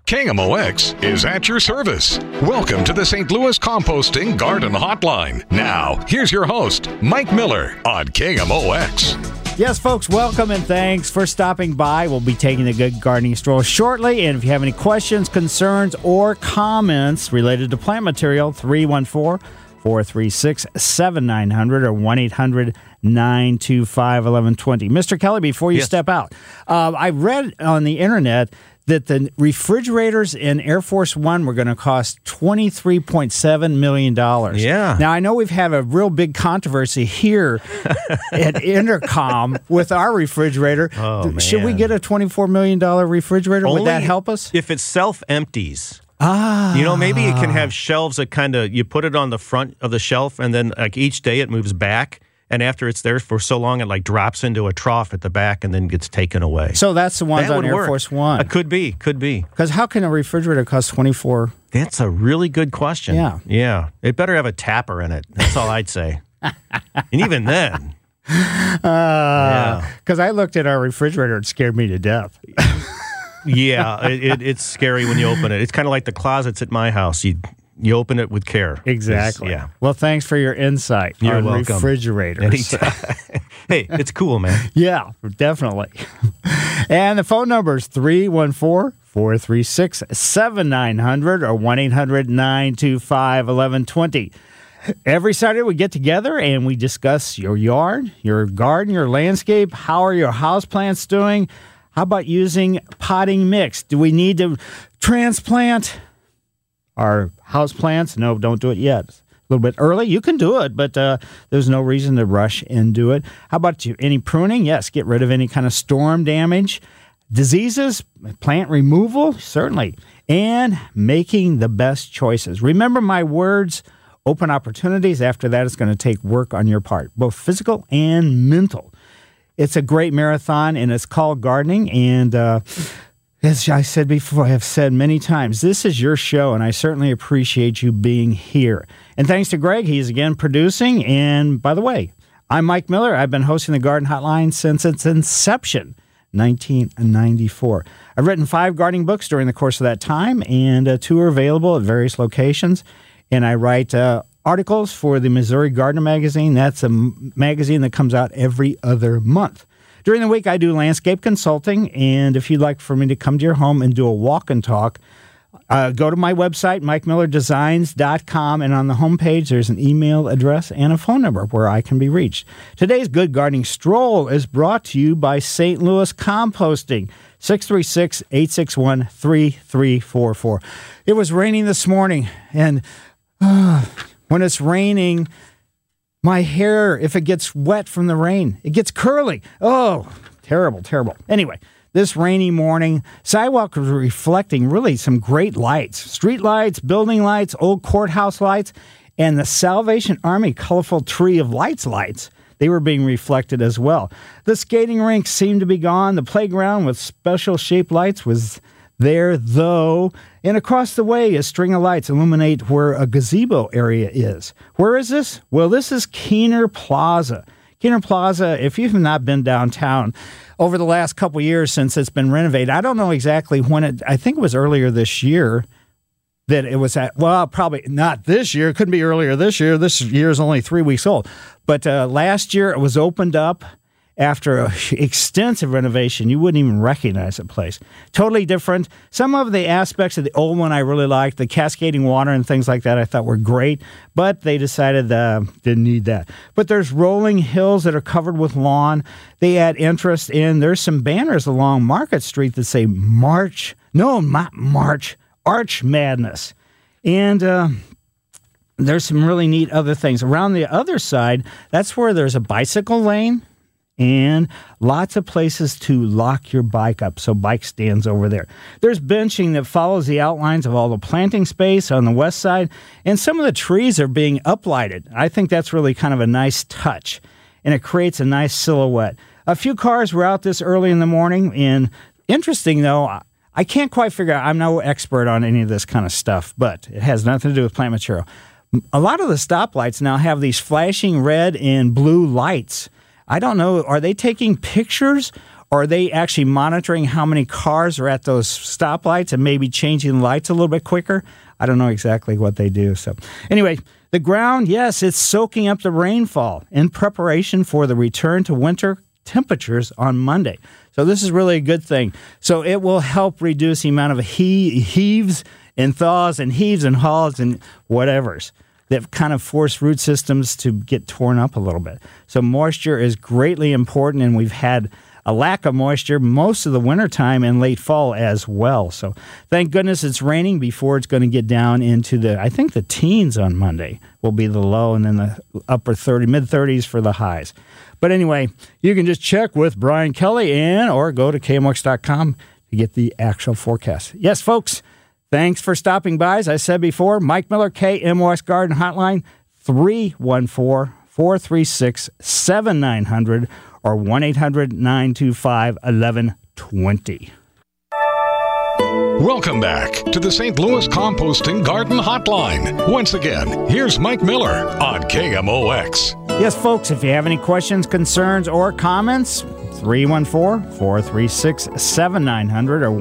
KMOX is at your service. Welcome to the St. Louis Composting Garden Hotline. Now, here's your host, Mike Miller on KMOX. Yes, folks, welcome and thanks for stopping by. We'll be taking the Good Gardening Stroll shortly. And if you have any questions, concerns, or comments related to plant material, 314-436-7900 or 1-800-925-1120. Mr. Kelly, before you step out, I read on the internet that the refrigerators in Air Force One were going to cost $23.7 million. Yeah. Now, I know we've had a real big controversy here at Intercom with our refrigerator. Oh, man. Should we get a $24 million refrigerator? Would that help us? If it self-empties. Ah. You know, maybe it can have shelves that kind of, you put it on the front of the shelf, and then like each day it moves back. And after it's there for so long, it like drops into a trough at the back and then gets taken away. So that's the ones on Air Force One. Could be. Because how can a refrigerator cost $24? That's a really good question. Yeah. Yeah. It better have a tapper in it. That's all I'd say. And even then. Because I looked at our refrigerator, it scared me to death. Yeah, it's scary when you open it. It's kind of like the closets at my house. You open it with care. Exactly. Yeah. Well, thanks for your insight You're on welcome. refrigerators. Hey, it's cool, man. Yeah, definitely. And the phone number is 314-436-7900 or 1-800-925-1120. Every Saturday we get together and we discuss your yard, your garden, your landscape. How are your houseplants doing? How about using potting mix? Do we need to transplant our houseplants? No, don't do it yet. A little bit early. You can do it, but there's no reason to rush and do it. How about you? Any pruning? Yes, get rid of any kind of storm damage. Diseases, plant removal, certainly. And making the best choices. Remember my words, open opportunities. After that, it's going to take work on your part, both physical and mental. It's a great marathon, and it's called gardening. And as I said before, I have said many times, this is your show, and I certainly appreciate you being here. And thanks to Greg, he's again producing. And by the way, I'm Mike Miller. I've been hosting the Garden Hotline since its inception, 1994. I've written 5 gardening books during the course of that time, and 2 are available at various locations. And I write articles for the Missouri Gardener magazine. That's a magazine that comes out every other month. During the week, I do landscape consulting, and if you'd like for me to come to your home and do a walk and talk, go to my website, MikeMillerDesigns.com, and on the homepage, there's an email address and a phone number where I can be reached. Today's Good Gardening Stroll is brought to you by St. Louis Composting, 636-861-3344. It was raining this morning, and when it's raining, my hair, if it gets wet from the rain, it gets curly. Oh, terrible, terrible. Anyway, this rainy morning, sidewalk was reflecting really some great lights. Street lights, building lights, old courthouse lights, and the Salvation Army colorful tree of lights. They were being reflected as well. The skating rink seemed to be gone. The playground with special shaped lights was there, though. And across the way, a string of lights illuminate where a gazebo area is. Where is this? Well, this is Keener Plaza. Keener Plaza, if you've not been downtown over the last couple years since it's been renovated, I don't know exactly when I think it was earlier this year that it was at, well, probably not this year. It couldn't be earlier this year. This year is only 3 weeks old. But last year it was opened up after an extensive renovation. You wouldn't even recognize the place. Totally different. Some of the aspects of the old one I really liked. The cascading water and things like that I thought were great, but they decided didn't need that. But there's rolling hills that are covered with lawn. They add interest in. There's some banners along Market Street that say Arch Madness. And there's some really neat other things. Around the other side, that's where there's a bicycle lane and lots of places to lock your bike up, so bike stands over there. There's benching that follows the outlines of all the planting space on the west side, and some of the trees are being uplighted. I think that's really kind of a nice touch, and it creates a nice silhouette. A few cars were out this early in the morning, and interesting, though, I can't quite figure out, I'm no expert on any of this kind of stuff, but it has nothing to do with plant material. A lot of the stoplights now have these flashing red and blue lights. I don't know, are they taking pictures Are they actually monitoring how many cars are at those stoplights and maybe changing the lights a little bit quicker? I don't know exactly what they do. So anyway, the ground, yes, it's soaking up the rainfall in preparation for the return to winter temperatures on Monday. So this is really a good thing. So it will help reduce the amount of heaves and thaws and heaves and haws and whatevers that kind of force root systems to get torn up a little bit. So moisture is greatly important, and we've had a lack of moisture most of the wintertime and late fall as well. So thank goodness it's raining before it's going to get down into I think the teens on Monday will be the low, and then the mid-30s for the highs. But anyway, you can just check with Brian Kelly or go to KMOX.com to get the actual forecast. Yes, folks, thanks for stopping by. As I said before, Mike Miller, KMOX Garden Hotline, 314-436-7900 or 1-800-925-1120. Welcome back to the St. Louis Composting Garden Hotline. Once again, here's Mike Miller on KMOX. Yes, folks, if you have any questions, concerns, or comments, 314-436-7900 or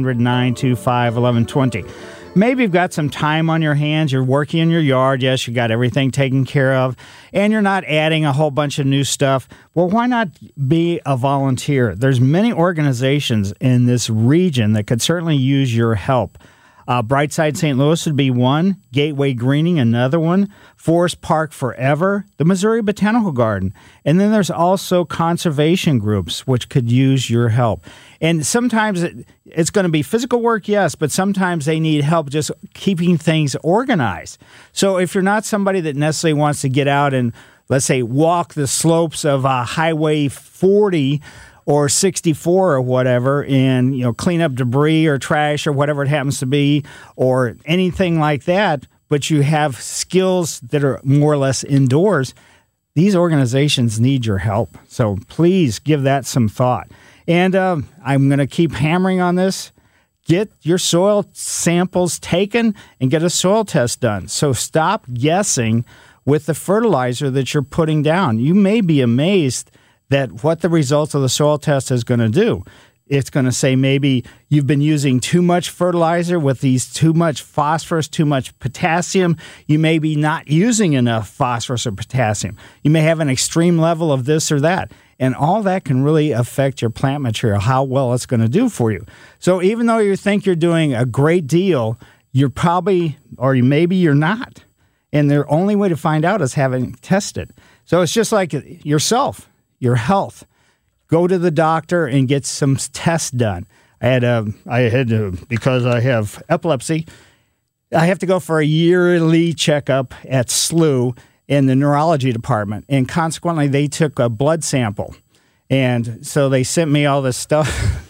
1-800-925-1120. Maybe you've got some time on your hands, you're working in your yard, yes, you got everything taken care of, and you're not adding a whole bunch of new stuff. Well, why not be a volunteer? There's many organizations in this region that could certainly use your help. Brightside St. Louis would be one, Gateway Greening another one, Forest Park Forever, the Missouri Botanical Garden, and then there's also conservation groups which could use your help. And sometimes it's going to be physical work, yes, but sometimes they need help just keeping things organized. So if you're not somebody that necessarily wants to get out and, let's say, walk the slopes of Highway 40 or 64 or whatever, and clean up debris or trash or whatever it happens to be, or anything like that, but you have skills that are more or less indoors, these organizations need your help. So please give that some thought. And I'm going to keep hammering on this. Get your soil samples taken and get a soil test done. So stop guessing with the fertilizer that you're putting down. You may be amazed that what the results of the soil test is going to do. It's going to say maybe you've been using too much fertilizer with these too much phosphorus, too much potassium. You may be not using enough phosphorus or potassium. You may have an extreme level of this or that. And all that can really affect your plant material, how well it's going to do for you. So even though you think you're doing a great deal, you're probably, or maybe you're not. And the only way to find out is having tested. So it's just like yourself. Your health. Go to the doctor and get some tests done. I had to, because I have epilepsy, I have to go for a yearly checkup at SLU in the neurology department. And consequently, they took a blood sample. And so they sent me all this stuff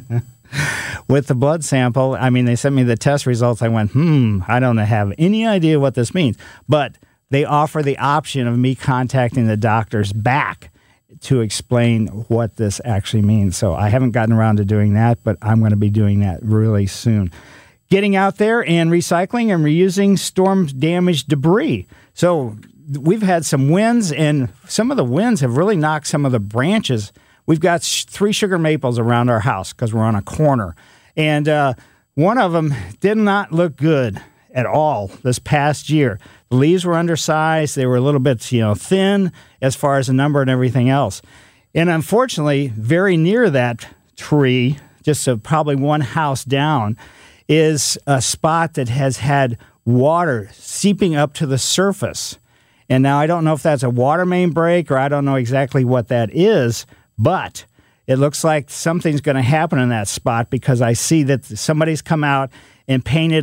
with the blood sample. I mean, they sent me the test results. I went, I don't have any idea what this means. But they offer the option of me contacting the doctors back to explain what this actually means. So I haven't gotten around to doing that, but I'm going to be doing that really soon. Getting out there and recycling and reusing storm-damaged debris. So we've had some winds, and some of the winds have really knocked some of the branches. We've got 3 sugar maples around our house because we're on a corner. And one of them did not look good at all this past year. The leaves were undersized. They were a little bit, thin as far as the number and everything else. And unfortunately, very near that tree, just probably one house down, is a spot that has had water seeping up to the surface. And now I don't know if that's a water main break or I don't know exactly what that is, but it looks like something's going to happen in that spot because I see that somebody's come out and painted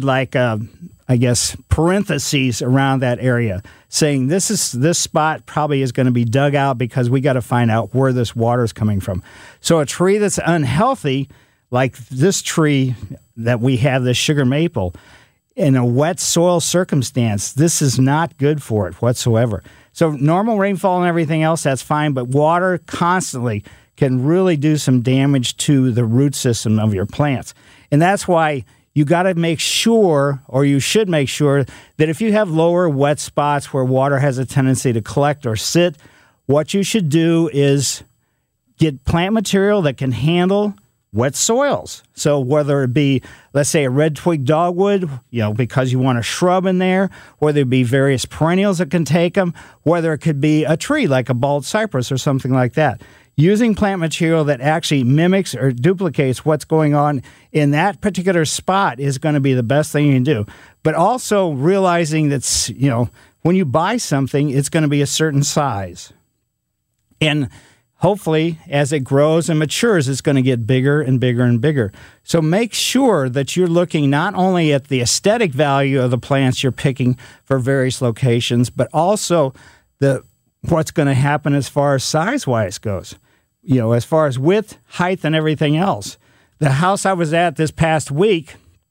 parentheses around that area, saying this spot probably is going to be dug out because we got to find out where this water is coming from. So a tree that's unhealthy, like this tree that we have, this sugar maple, in a wet soil circumstance, this is not good for it whatsoever. So normal rainfall and everything else, that's fine, but water constantly can really do some damage to the root system of your plants. And that's why you got to make sure, or you should make sure, that if you have lower wet spots where water has a tendency to collect or sit, what you should do is get plant material that can handle wet soils. So whether it be, let's say, a red twig dogwood, because you want a shrub in there, whether it be various perennials that can take them, whether it could be a tree like a bald cypress or something like that. Using plant material that actually mimics or duplicates what's going on in that particular spot is going to be the best thing you can do. But also realizing that, when you buy something, it's going to be a certain size. And hopefully, as it grows and matures, it's going to get bigger and bigger and bigger. So make sure that you're looking not only at the aesthetic value of the plants you're picking for various locations, but also what's going to happen as far as size-wise goes. As far as width, height, and everything else. The house I was at this past week,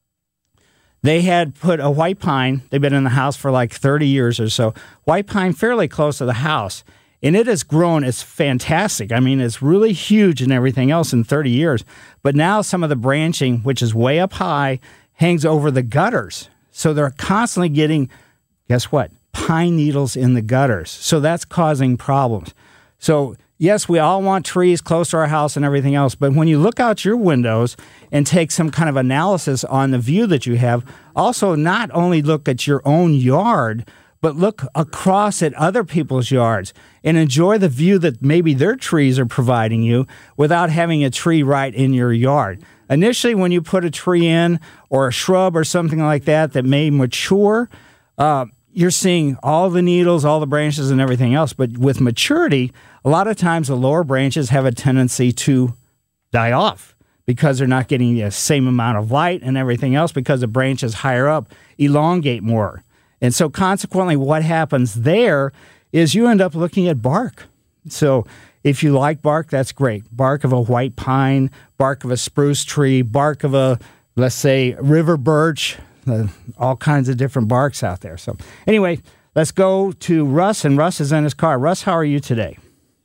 they had put a white pine. They've been in the house for like 30 years or so. White pine fairly close to the house. And it has grown. It's fantastic. I mean, it's really huge and everything else in 30 years. But now some of the branching, which is way up high, hangs over the gutters. So they're constantly getting, guess what? Pine needles in the gutters. So that's causing problems. So yes, we all want trees close to our house and everything else, but when you look out your windows and take some kind of analysis on the view that you have, also not only look at your own yard, but look across at other people's yards and enjoy the view that maybe their trees are providing you without having a tree right in your yard. Initially, when you put a tree in or a shrub or something like that may mature, you're seeing all the needles, all the branches, and everything else. But with maturity, a lot of times the lower branches have a tendency to die off because they're not getting the same amount of light and everything else because the branches higher up elongate more. And so consequently, what happens there is you end up looking at bark. So if you like bark, that's great. Bark of a white pine, bark of a spruce tree, bark of a, let's say, river birch, all kinds of different barks out there. So anyway, let's go to Russ, and Russ is in his car. Russ, how are you today?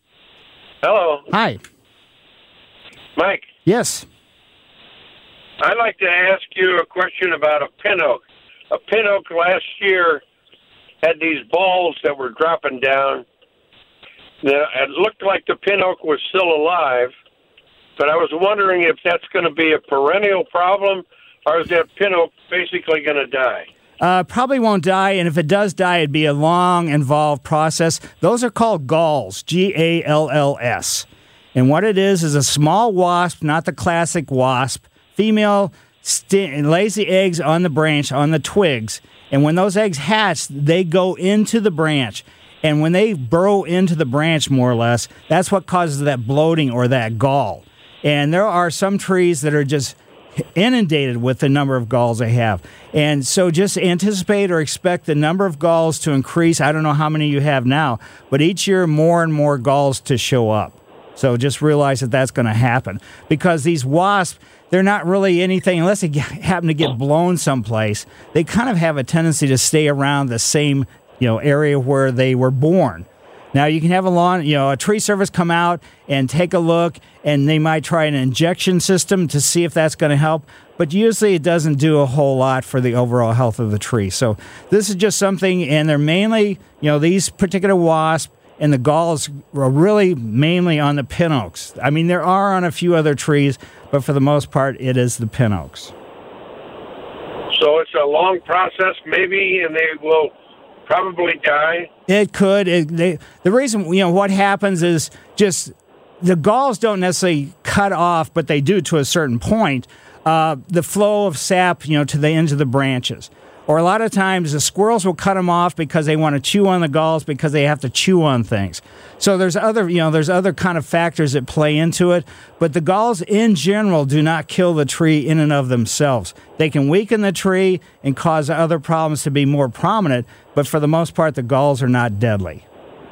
Hello. Hi. Mike. Yes. I'd like to ask you a question about a pin oak. A pin oak last year had these balls that were dropping down. Now, it looked like the pin oak was still alive, but I was wondering if that's going to be a perennial problem, or is that pin oak basically going to die? Probably won't die, and if it does die, it'd be a long, involved process. Those are called galls, Galls. And what it is a small wasp, not the classic wasp. Female lays the eggs on the branch, on the twigs, and when those eggs hatch, they go into the branch. And when they burrow into the branch, more or less, that's what causes that bloating or that gall. And there are some trees that are just inundated with the number of galls they have. And so just anticipate or expect the number of galls to increase. I don't know how many you have now, but each year more and more galls to show up. So just realize that that's going to happen. Because these wasps, they're not really anything, unless they happen to get blown someplace, they kind of have a tendency to stay around the same area where they were born. Now, you can have a tree service come out and take a look, and they might try an injection system to see if that's going to help, but usually it doesn't do a whole lot for the overall health of the tree. So this is just something, and they're mainly, these particular wasps and the galls are really mainly on the pin oaks. I mean, there are on a few other trees, but for the most part, it is the pin oaks. So it's a long process, maybe, and they will probably die? It could. The reason, what happens is just the galls don't necessarily cut off, but they do to a certain point, the flow of sap, to the ends of the branches. Or a lot of times the squirrels will cut them off because they want to chew on the galls because they have to chew on things. So there's other kind of factors that play into it. But the galls in general do not kill the tree in and of themselves. They can weaken the tree and cause other problems to be more prominent. But for the most part, the galls are not deadly.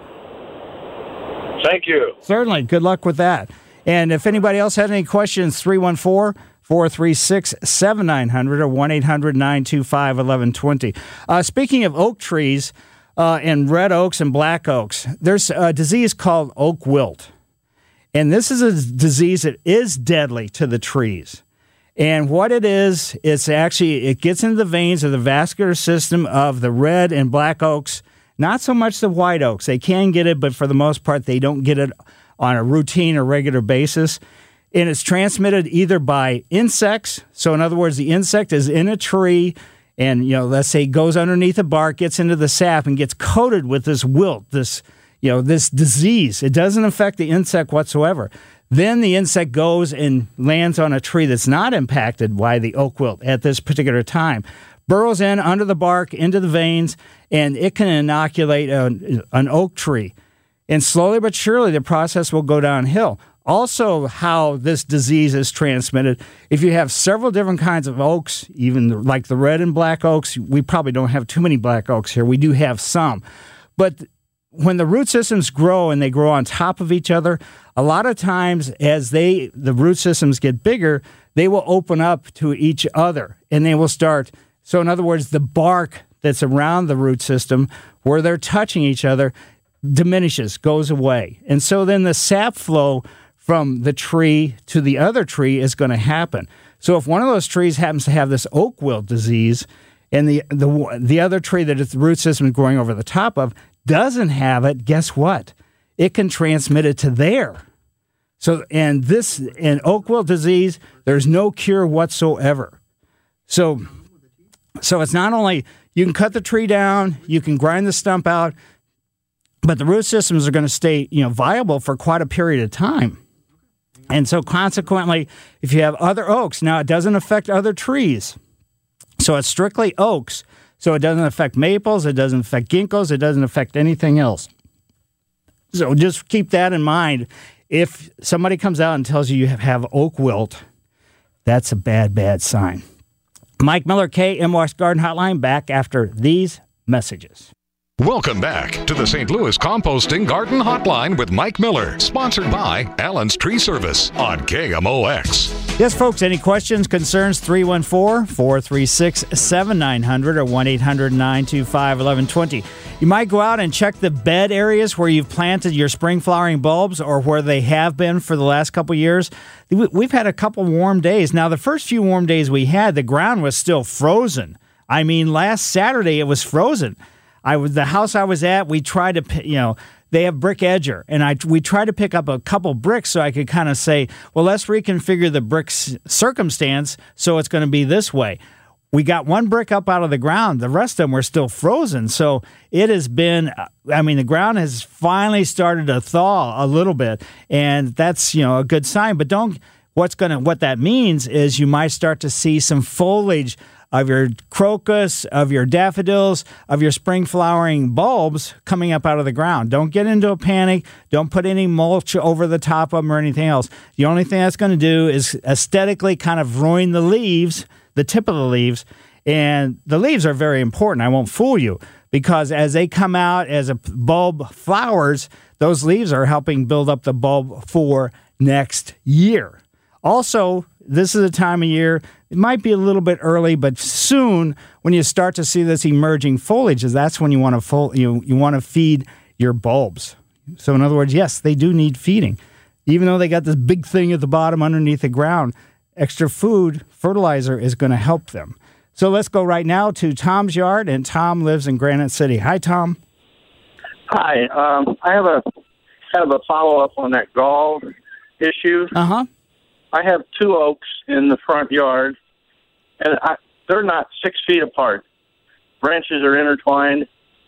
Thank you. Certainly. Good luck with that. And if anybody else has any questions, 314-436-7900 or 1-800-925-1120. Speaking of oak trees and red oaks and black oaks, there's a disease called oak wilt. And this is a disease that is deadly to the trees. And what it is, it gets into the veins of the vascular system of the red and black oaks, not so much the white oaks. They can get it, but for the most part, they don't get it on a routine or regular basis. And it's transmitted either by insects. So in other words, the insect is in a tree and, let's say goes underneath the bark, gets into the sap and gets coated with this wilt, this disease. It doesn't affect the insect whatsoever. Then the insect goes and lands on a tree that's not impacted by the oak wilt at this particular time, burrows in under the bark, into the veins, and it can inoculate an oak tree. And slowly but surely, the process will go downhill. Also, how this disease is transmitted, if you have several different kinds of oaks, even like the red and black oaks, we probably don't have too many black oaks here. We do have some. But when the root systems grow and they grow on top of each other, a lot of times as the root systems get bigger, they will open up to each other and they will start. So in other words, the bark that's around the root system where they're touching each other diminishes, goes away. And so then the sap flow from the tree to the other tree is going to happen. So if one of those trees happens to have this oak wilt disease and the other tree that the root system is growing over the top of doesn't have it, guess what? It can transmit it to there. So, in oak wilt disease, there's no cure whatsoever. So it's not only, you can cut the tree down, you can grind the stump out, but the root systems are going to stay, viable for quite a period of time. And so consequently, if you have other oaks, now it doesn't affect other trees. So it's strictly oaks. So it doesn't affect maples, it doesn't affect ginkgos, it doesn't affect anything else. So just keep that in mind. If somebody comes out and tells you have oak wilt, that's a bad, bad sign. Mike Miller, KMOX Garden Hotline, back after these messages. Welcome back to the St. Louis Composting Garden Hotline with Mike Miller, sponsored by Allen's Tree Service on KMOX. Yes, folks, any questions, concerns, 314-436-7900 or 1-800-925-1120. You might go out and check the bed areas where you've planted your spring flowering bulbs or where they have been for the last couple years. We've had a couple warm days. Now, the first few warm days we had, the ground was still frozen. I mean, last Saturday it was frozen. The house I was at, we tried to, they have brick edger, and we tried to pick up a couple bricks so I could kind of say, well, let's reconfigure the brick's circumstance so it's going to be this way. We got one brick up out of the ground. The rest of them were still frozen. So it has been, the ground has finally started to thaw a little bit, and that's, a good sign. But what that means is you might start to see some foliage of your crocus, of your daffodils, of your spring flowering bulbs coming up out of the ground. Don't get into a panic. Don't put any mulch over the top of them or anything else. The only thing that's going to do is aesthetically kind of ruin the leaves, the tip of the leaves. And the leaves are very important. I won't fool you, because as they come out, as a bulb flowers, those leaves are helping build up the bulb for next year. Also, this is a time of year, it might be a little bit early, but soon when you start to see this emerging foliage, that's when you want to feed your bulbs. So in other words, yes, they do need feeding. Even though they got this big thing at the bottom underneath the ground, extra food, fertilizer is going to help them. So let's go right now to Tom's yard, and Tom lives in Granite City. Hi, Tom. Hi. I have a follow-up on that gall issue. Uh-huh. I have two oaks in the front yard, and they're not 6 feet apart. Branches are intertwined.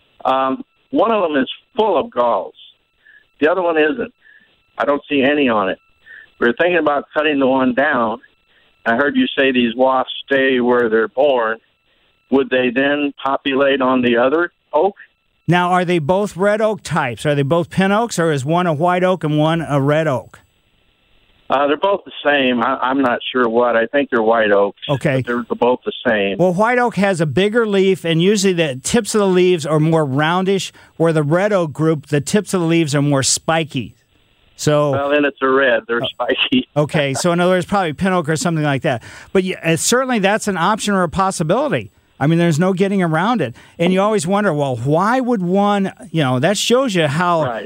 One of them is full of galls. The other one isn't. I don't see any on it. We were thinking about cutting the one down. I heard you say these wasps stay where they're born. Would they then populate on the other oak? Now, are they both red oak types? Are they both pin oaks, or is one a white oak and one a red oak? They're both the same. I'm not sure what. I think they're white oaks. Okay. They're both the same. Well, white oak has a bigger leaf, and usually the tips of the leaves are more roundish, where the red oak group, the tips of the leaves are more spiky. So, well, then it's a red. They're spiky. Okay, so in other words, probably pin oak or something like that. But certainly that's an option or a possibility. I mean, there's no getting around it. And you always wonder, well, why would one, that shows you how... Right.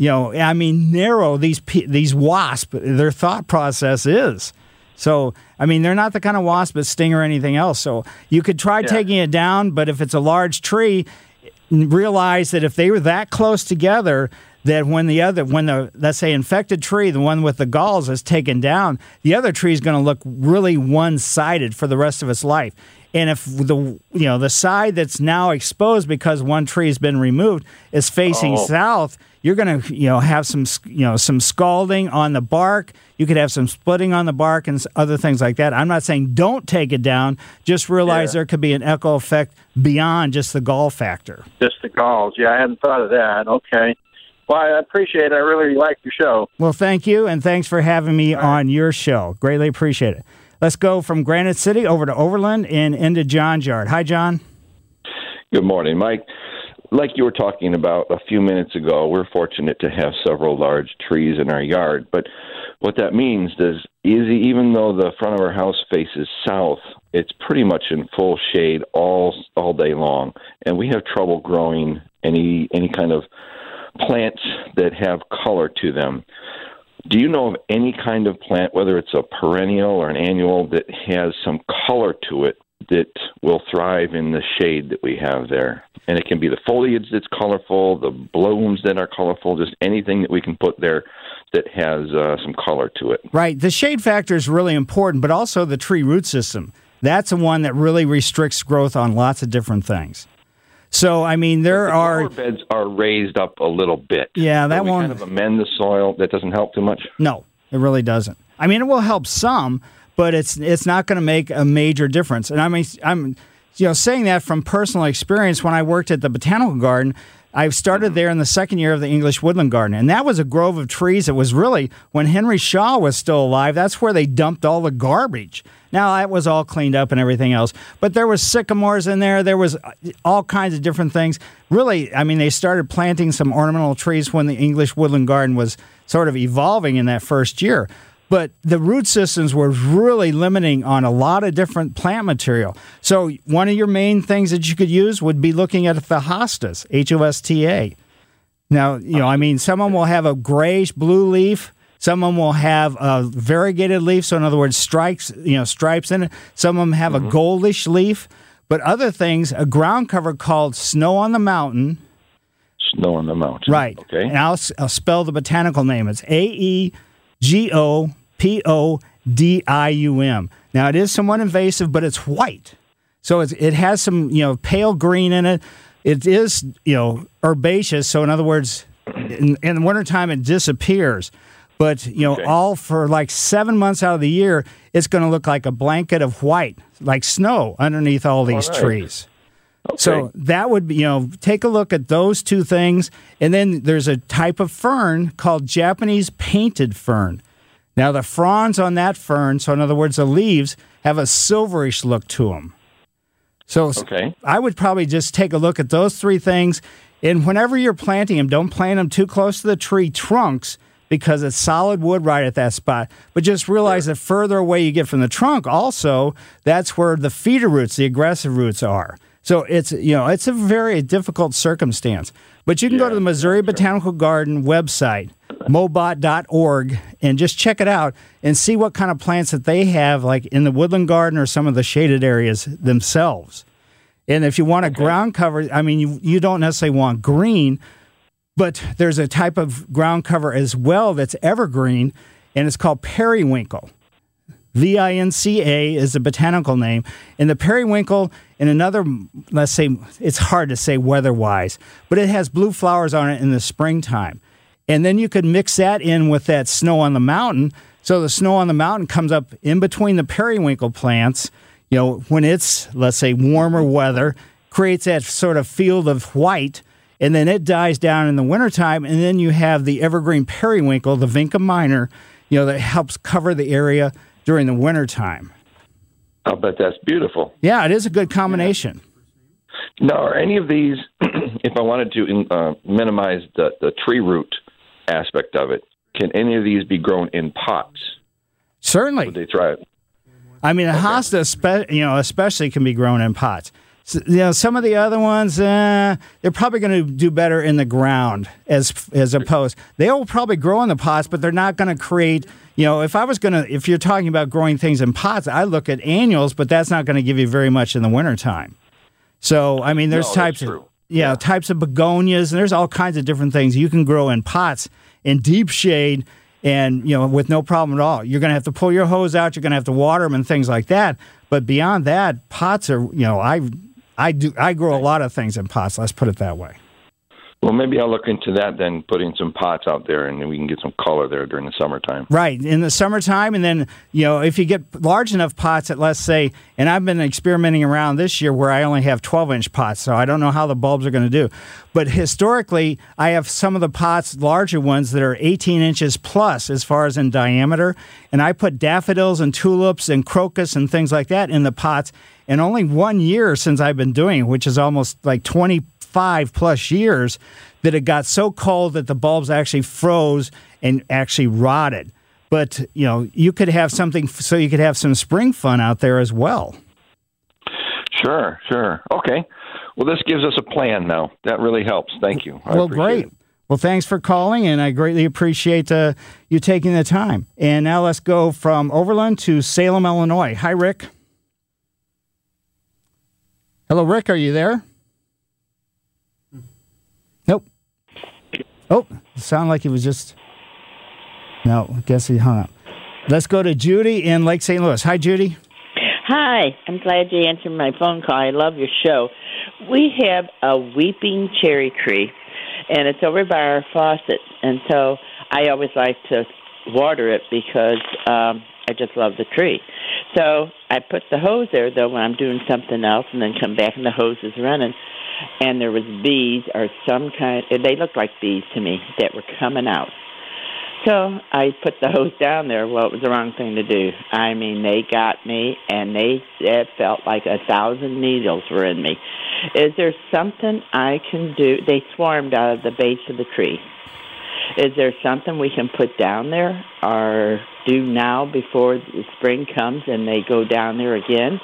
Narrow these wasps, their thought process is. So, they're not the kind of wasp that sting or anything else. So you could try taking it down, but if it's a large tree, realize that if they were that close together, that when the let's say infected tree, the one with the galls, is taken down, the other tree is going to look really one-sided for the rest of its life. And if the side that's now exposed because one tree has been removed is facing south, you're going to have some scalding on the bark. You could have some splitting on the bark and other things like that. I'm not saying don't take it down. Just realize there could be an echo effect beyond just the gall factor. Just the galls. Yeah, I hadn't thought of that. Okay. Well, I appreciate it. I really like your show. Well, thank you, and thanks for having me on your show. Greatly appreciate it. Let's go from Granite City over to Overland and into John's yard. Hi, John. Good morning, Mike. Like you were talking about a few minutes ago, we're fortunate to have several large trees in our yard. But what that means is even though the front of our house faces south, it's pretty much in full shade all day long. And we have trouble growing any kind of plants that have color to them. Do you know of any kind of plant, whether it's a perennial or an annual, that has some color to it that will thrive in the shade that we have there? And it can be the foliage that's colorful, the blooms that are colorful, just anything that we can put there that has some color to it. Right. The shade factor is really important, but also the tree root system. That's the one that really restricts growth on lots of different things. So, I mean, the flower beds are raised up a little bit. Yeah, that one. Kind of amend the soil. That doesn't help too much. No, it really doesn't. I mean, it will help some, but it's not going to make a major difference. And I mean, I'm saying that from personal experience. When I worked at the Botanical Garden, I started there in the second year of the English Woodland Garden, and that was a grove of trees. It was really, when Henry Shaw was still alive, that's where they dumped all the garbage. Now, that was all cleaned up and everything else, but there was sycamores in there. There was all kinds of different things. Really, I mean, they started planting some ornamental trees when the English Woodland Garden was sort of evolving in that first year. But the root systems were really limiting on a lot of different plant material. So one of your main things that you could use would be looking at the hostas, H-O-S-T-A. Now, I mean, some of them will have a grayish blue leaf. Some of them will have a variegated leaf. So in other words, stripes in it. Some of them have a goldish leaf. But other things, a ground cover called Snow on the Mountain. Snow on the Mountain. Right. Okay. And I'll spell the botanical name. It's AEGOPODIUM. Now, it is somewhat invasive, but it's white. So it has some, pale green in it. It is, herbaceous. So in other words, in the wintertime, it disappears. But, all for like 7 months out of the year, it's going to look like a blanket of white, like snow underneath all these trees. Okay. So that would be, take a look at those two things. And then there's a type of fern called Japanese painted fern. Now, the fronds on that fern, so in other words, the leaves, have a silverish look to them. So I would probably just take a look at those three things. And whenever you're planting them, don't plant them too close to the tree trunks because it's solid wood right at that spot. But just realize that further away you get from the trunk, also, that's where the feeder roots, the aggressive roots are. So it's a very difficult circumstance. But you can go to the Missouri Botanical Garden website, mobot.org, and just check it out and see what kind of plants that they have, like in the woodland garden or some of the shaded areas themselves. And if you want a ground cover, I mean, you don't necessarily want green, but there's a type of ground cover as well that's evergreen, and it's called periwinkle. Vinca is the botanical name. And the periwinkle, in another, let's say, it's hard to say weather-wise, but it has blue flowers on it in the springtime. And then you could mix that in with that snow on the mountain. So the snow on the mountain comes up in between the periwinkle plants, when it's, let's say, warmer weather, creates that sort of field of white, and then it dies down in the wintertime, and then you have the evergreen periwinkle, the Vinca minor, that helps cover the area during the wintertime. I'll bet that's beautiful. Yeah, it is a good combination. Now, are any of these, if I wanted to minimize the tree root aspect of it, can any of these be grown in pots? Certainly. Would they thrive? I mean, a hosta, especially can be grown in pots. So, some of the other ones, they're probably going to do better in the ground as opposed. They'll probably grow in the pots, but they're not going to create. If you're talking about growing things in pots, I look at annuals, but that's not going to give you very much in the wintertime. So, I mean, there's types of. types of begonias, and there's all kinds of different things you can grow in pots in deep shade, and with no problem at all. You're going to have to pull your hose out. You're going to have to water them and things like that. But beyond that, pots are I grow a lot of things in pots. Let's put it that way. Well, maybe I'll look into that then, putting some pots out there, and then we can get some color there during the summertime. Right, in the summertime, and then, if you get large enough pots that, let's say, and I've been experimenting around this year where I only have 12-inch pots, so I don't know how the bulbs are going to do. But historically, I have some of the pots, larger ones, that are 18 inches plus as far as in diameter, and I put daffodils and tulips and crocus and things like that in the pots, and only 1 year since I've been doing it, which is almost like 25 plus years, that it got so cold that the bulbs actually froze and actually rotted. But, you could have something, so you could have some spring fun out there as well. Sure. Okay. Well, this gives us a plan now. That really helps. Thank you. Well, great. Well, thanks for calling, and I greatly appreciate you taking the time. And now let's go from Overland to Salem, Illinois. Hi, Rick. Hello, Rick. Are you there? Nope. Oh, it sounded like he was just... No, I guess he hung up. Let's go to Judy in Lake St. Louis. Hi, Judy. Hi. I'm glad you answered my phone call. I love your show. We have a weeping cherry tree, and it's over by our faucet. And so I always like to water it because I just love the tree. So I put the hose there, though, when I'm doing something else, and then come back and the hose is running. And there was bees or some kind, they looked like bees to me, that were coming out. So I put the hose down there. Well, it was the wrong thing to do. I mean, they got me, and it felt like 1,000 needles were in me. Is there something I can do? They swarmed out of the base of the tree. Is there something we can put down there or do now before the spring comes and they go down there again?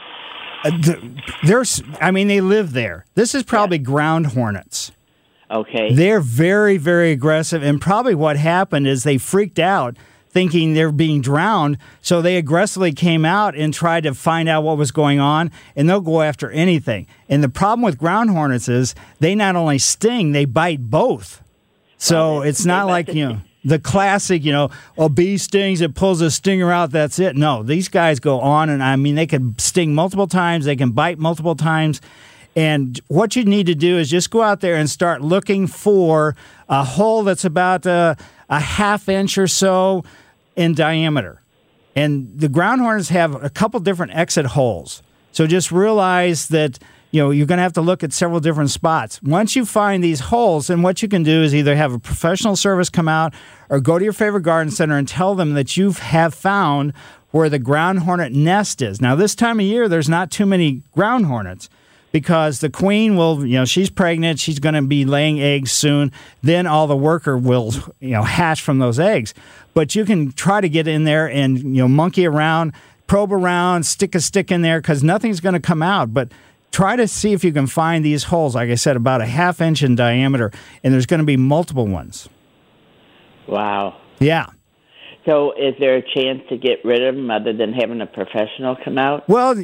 They live there. This is probably ground hornets. Okay. They're very, very aggressive, and probably what happened is they freaked out thinking they're being drowned, so they aggressively came out and tried to find out what was going on, and they'll go after anything. And the problem with ground hornets is they not only sting, they bite both. So it's not like, the classic, a bee stings, it pulls a stinger out, that's it. No, these guys go on, and they can sting multiple times, they can bite multiple times. And what you need to do is just go out there and start looking for a hole that's about a half inch or so in diameter. And the ground hornets have a couple different exit holes. So just realize that you're going to have to look at several different spots. Once you find these holes, then what you can do is either have a professional service come out or go to your favorite garden center and tell them that you have found where the ground hornet nest is. Now, this time of year, there's not too many ground hornets because the queen will, she's pregnant, she's going to be laying eggs soon. Then all the worker will, hatch from those eggs. But you can try to get in there and, monkey around, probe around, stick a stick in there because nothing's going to come out. But try to see if you can find these holes, like I said, about a half inch in diameter, and there's going to be multiple ones. Wow. Yeah. So is there a chance to get rid of them other than having a professional come out? Well,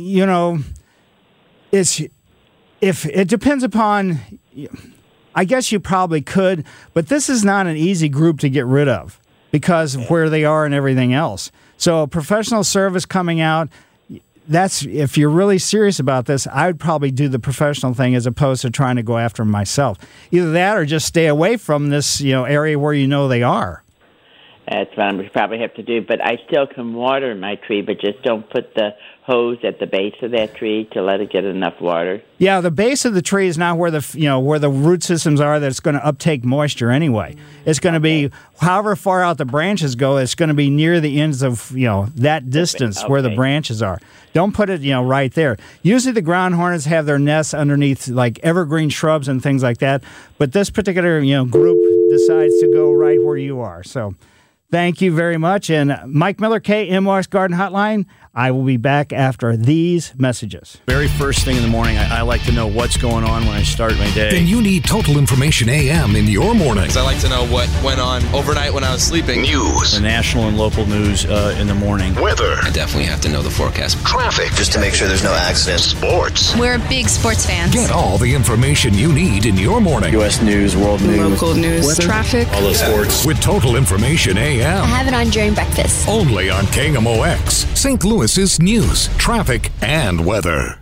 if it depends upon, I guess you probably could, but this is not an easy group to get rid of because of where they are and everything else. So a professional service coming out, that's, if you're really serious about this, I would probably do the professional thing as opposed to trying to go after them myself. Either that or just stay away from this, area where they are. That's what I probably have to do. But I still can water my tree, but just don't put the hose at the base of that tree to let it get enough water. Yeah, the base of the tree is not where the root systems are that's going to uptake moisture anyway. It's going to be however far out the branches go. It's going to be near the ends of that distance where the branches are. Don't put it right there. Usually the ground hornets have their nests underneath like evergreen shrubs and things like that. But this particular group decides to go right where you are. So thank you very much. And Mike Miller, KMOX Garden Hotline. I will be back after these messages. Very first thing in the morning, I like to know what's going on when I start my day. Then you need Total Information AM in your morning. I like to know what went on overnight when I was sleeping. News. The national and local news in the morning. Weather. I definitely have to know the forecast. Traffic. Just to make sure there's no accidents. Sports. We're big sports fans. Get all the information you need in your morning. U.S. news, world news. Local news. Weather. Traffic. All the sports. With Total Information AM. I have it on during breakfast. Only on KMOX. St. Louis's news, traffic, and weather.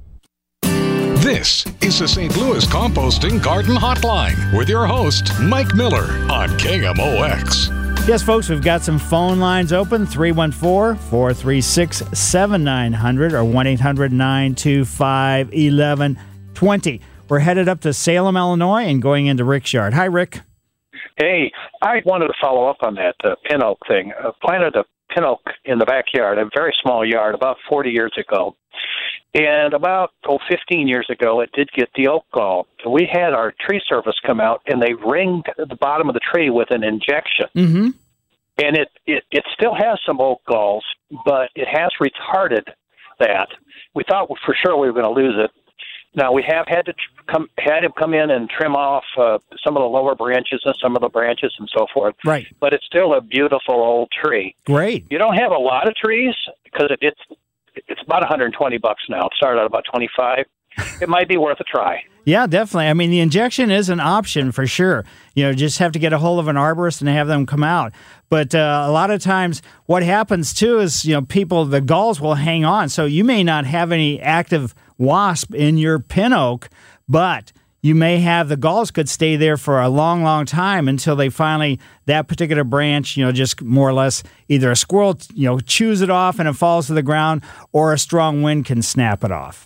This is the St. Louis Composting Garden Hotline with your host, Mike Miller on KMOX. Yes, folks, we've got some phone lines open, 314-436-7900 or 1-800-925-1120. We're headed up to Salem, Illinois, and going into Rick's yard. Hi, Rick. Hey, I wanted to follow up on that pin oak thing. Planted a pin oak in the backyard, a very small yard, about 40 years ago. And about 15 years ago, it did get the oak gall. We had our tree service come out, and they ringed the bottom of the tree with an injection. Mm-hmm. And it still has some oak galls, but it has retarded that. We thought for sure we were going to lose it. Now, we have had him come in and trim off some of the lower branches and some of the branches and so forth. Right. But it's still a beautiful old tree. Great. You don't have a lot of trees because it's about $120 now. It started out about $25. It might be worth a try. Yeah, definitely. I mean, the injection is an option for sure. You know, just have to get a hold of an arborist and have them come out. But a lot of times what happens, too, is, you know, the galls will hang on. So you may not have any active wasp in your pin oak, but you may have the galls could stay there for a long, long time until they finally, that particular branch, you know, just more or less either a squirrel, you know, chews it off and it falls to the ground, or a strong wind can snap it off.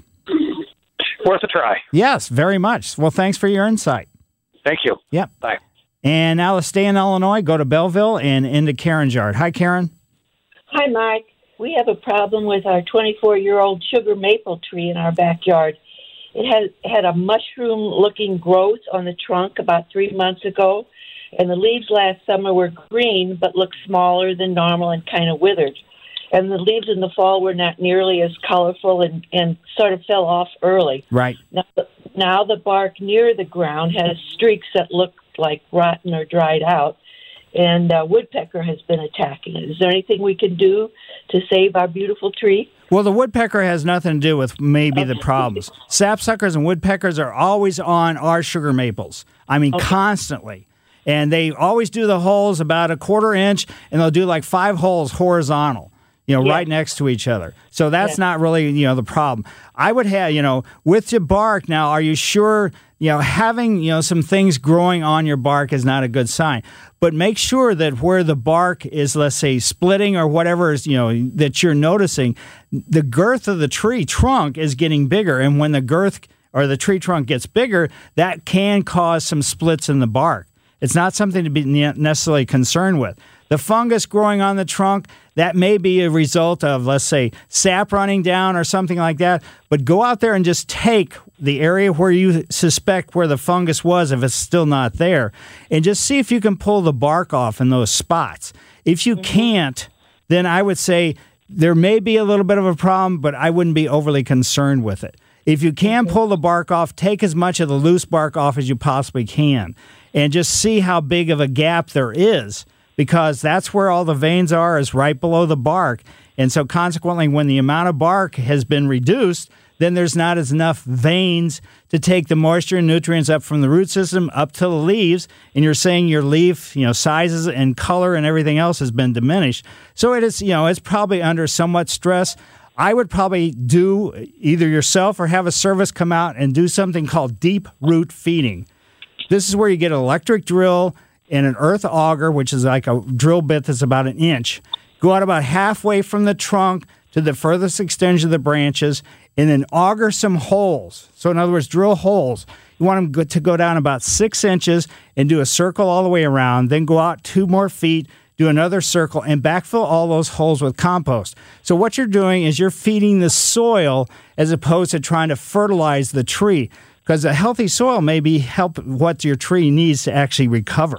Worth a try. Yes, very much. Well, thanks for your insight. Thank you. Yep. Bye. And now let's stay in Illinois, go to Belleville and into Karen's yard. Hi, Karen. Hi, Mike. We have a problem with our 24-year-old sugar maple tree in our backyard. It had a mushroom-looking growth on the trunk about 3 months ago, and the leaves last summer were green but looked smaller than normal and kind of withered. And the leaves in the fall were not nearly as colorful and sort of fell off early. Right. Now the bark near the ground has streaks that look like rotten or dried out, and woodpecker has been attacking it. Is there anything we can do to save our beautiful tree? Well, the woodpecker has nothing to do with maybe the problems. Sapsuckers and woodpeckers are always on our sugar maples. I mean, constantly. And they always do the holes about a 1/4 inch, and they'll do like 5 holes horizontal, you know, right next to each other. So that's not really, you know, the problem. I would have, you know, with your bark now, are you sure, you know, having, you know, some things growing on your bark is not a good sign. But make sure that where the bark is, let's say, splitting or whatever is, you know, that you're noticing, the girth of the tree trunk is getting bigger. And when the girth or the tree trunk gets bigger, that can cause some splits in the bark. It's not something to be necessarily concerned with. The fungus growing on the trunk, that may be a result of, let's say, sap running down or something like that. But go out there and just take the area where you suspect where the fungus was, if it's still not there, and just see if you can pull the bark off in those spots. If you can't, then I would say there may be a little bit of a problem, but I wouldn't be overly concerned with it. If you can pull the bark off, take as much of the loose bark off as you possibly can, and just see how big of a gap there is, because that's where all the veins are, is right below the bark. And so consequently, when the amount of bark has been reduced, then there's not as enough veins to take the moisture and nutrients up from the root system up to the leaves. And you're saying your leaf, you know, sizes and color and everything else has been diminished. So it is, you know, it's probably under somewhat stress. I would probably do either yourself or have a service come out and do something called deep root feeding. This is where you get an electric drill and an earth auger, which is like a drill bit that's about 1 inch. Go out about halfway from the trunk to the furthest extension of the branches, and then auger some holes. So in other words, drill holes. You want them to go down about 6 inches and do a circle all the way around, then go out 2 more feet, do another circle, and backfill all those holes with compost. So what you're doing is you're feeding the soil as opposed to trying to fertilize the tree, because a healthy soil may be help what your tree needs to actually recover.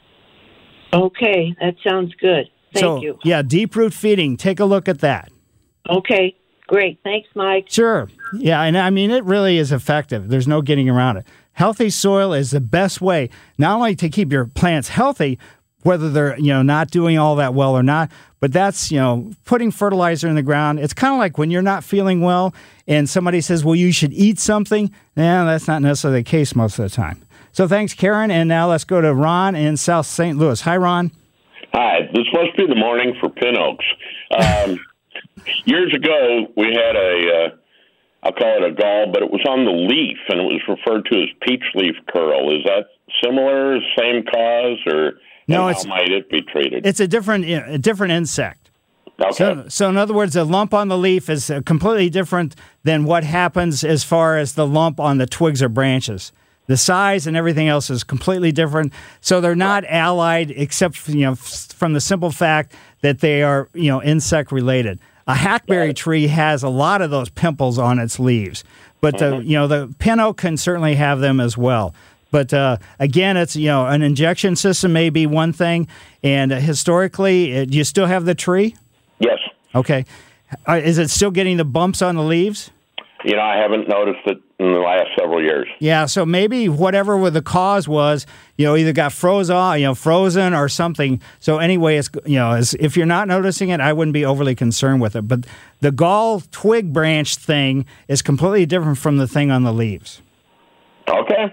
Okay, that sounds good. Thank you. Yeah, deep root feeding. Take a look at that. Okay, great. Thanks, Mike. Sure. Yeah, and I mean, it really is effective. There's no getting around it. Healthy soil is the best way, not only to keep your plants healthy, whether they're, not doing all that well or not, but that's, putting fertilizer in the ground. It's kind of like when you're not feeling well and somebody says, well, you should eat something. That's not necessarily the case most of the time. So thanks, Karen. And now let's go to Ron in South St. Louis. Hi, Ron. Hi. This must be the morning for pin oaks. Years ago, we had I'll call it a gall, but it was on the leaf, and it was referred to as peach leaf curl. Is that similar, same cause, or how might it be treated? It's a different insect. Okay. So in other words, a lump on the leaf is completely different than what happens as far as the lump on the twigs or branches. The size and everything else is completely different. So they're not allied, except from the simple fact that they are insect related. A hackberry tree has a lot of those pimples on its leaves, but the pin oak can certainly have them as well. But again, it's an injection system may be one thing, and historically, do you still have the tree? Yes. Okay. Is it still getting the bumps on the leaves? I haven't noticed it in the last several years. Yeah, so maybe whatever the cause was, either got frozen or something. So anyway, it's if you're not noticing it, I wouldn't be overly concerned with it. But the gall twig branch thing is completely different from the thing on the leaves. Okay.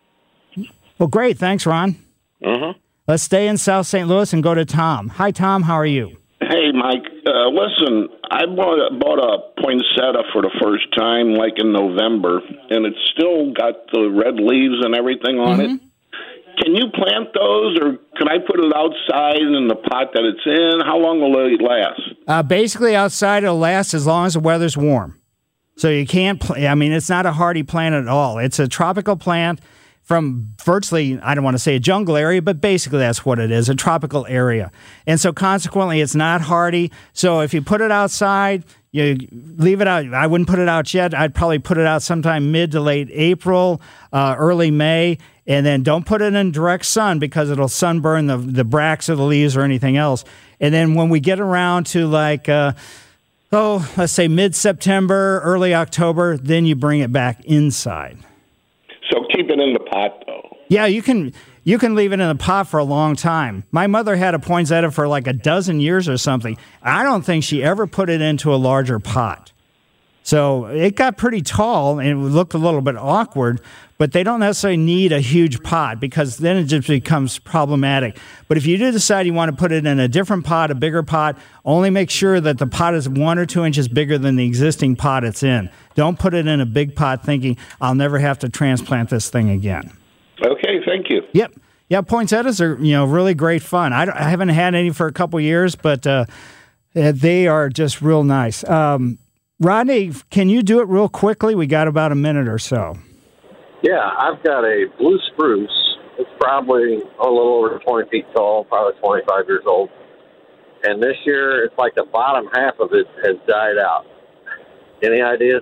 Well, great. Thanks, Ron. Mm-hmm. Let's stay in South St. Louis and go to Tom. Hi, Tom. How are you? Hey, Mike. Listen, I bought a poinsettia for the first time, like in November, and it's still got the red leaves and everything on it. Can you plant those, or can I put it outside in the pot that it's in? How long will it last? Basically, outside it'll last as long as the weather's warm. So you can't it's not a hardy plant at all. It's a tropical plant from virtually, I don't want to say a jungle area, but basically that's what it is, a tropical area. And so consequently, it's not hardy. So if you put it outside, you leave it out. I wouldn't put it out yet. I'd probably put it out sometime mid to late April, early May, and then don't put it in direct sun because it'll sunburn the bracts of the leaves or anything else. And then when we get around to let's say mid-September, early October, then you bring it back inside. So keep it in the pot, though. Yeah, you can leave it in the pot for a long time. My mother had a poinsettia for like a dozen years or something. I don't think she ever put it into a larger pot. So it got pretty tall and it looked a little bit awkward, but they don't necessarily need a huge pot because then it just becomes problematic. But if you do decide you want to put it in a different pot, a bigger pot, only make sure that the pot is 1 or 2 inches bigger than the existing pot it's in. Don't put it in a big pot thinking, I'll never have to transplant this thing again. Okay, thank you. Yep. Yeah, poinsettias are, really great fun. I haven't had any for a couple years, but they are just real nice. Rodney, can you do it real quickly? We got about a minute or so. Yeah, I've got a blue spruce. It's probably a little over 20 feet tall, probably 25 years old. And this year, it's like the bottom half of it has died out. Any ideas?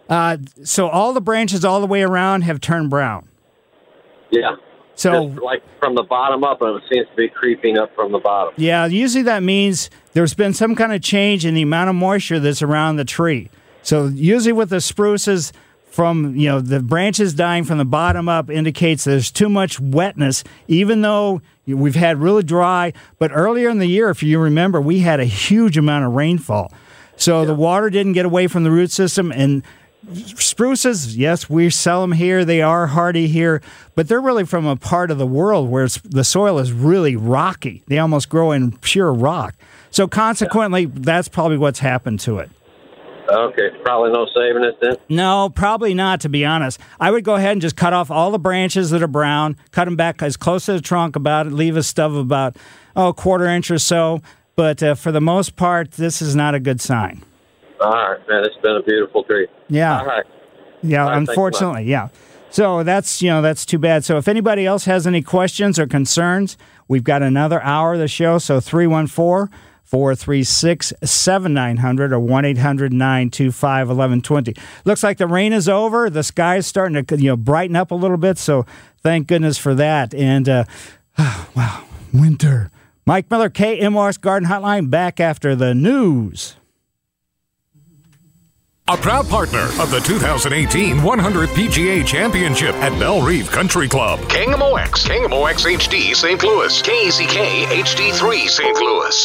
So all the branches all the way around have turned brown. Yeah. So, just like from the bottom up, and it seems to be creeping up from the bottom. Yeah, usually that means there's been some kind of change in the amount of moisture that's around the tree. So usually with the spruces, from the branches dying from the bottom up indicates there's too much wetness, even though we've had really dry. But earlier in the year, if you remember, we had a huge amount of rainfall. So the water didn't get away from the root system, and spruces, yes, we sell them here. They are hardy here, but they're really from a part of the world where the soil is really rocky. They almost grow in pure rock. So consequently, that's probably what's happened to it. Okay, probably no saving it then? No, probably not, to be honest. I would go ahead and just cut off all the branches that are brown, cut them back as close to the trunk leave a stub of about a quarter inch or so. But for the most part, this is not a good sign. All right, man, it's been a beautiful tree. Yeah. All right. Yeah, right, unfortunately, yeah. So that's too bad. So if anybody else has any questions or concerns, we've got another hour of the show. So 314-436-7900 or 1-800-925-1120. Looks like the rain is over. The sky is starting to brighten up a little bit. So thank goodness for that. And wow, winter. Mike Miller, KMOX Garden Hotline, back after the news. A proud partner of the 2018 100th PGA Championship at Belle Reve Country Club. KMOX HD St. Louis, KZK HD3 St. Louis.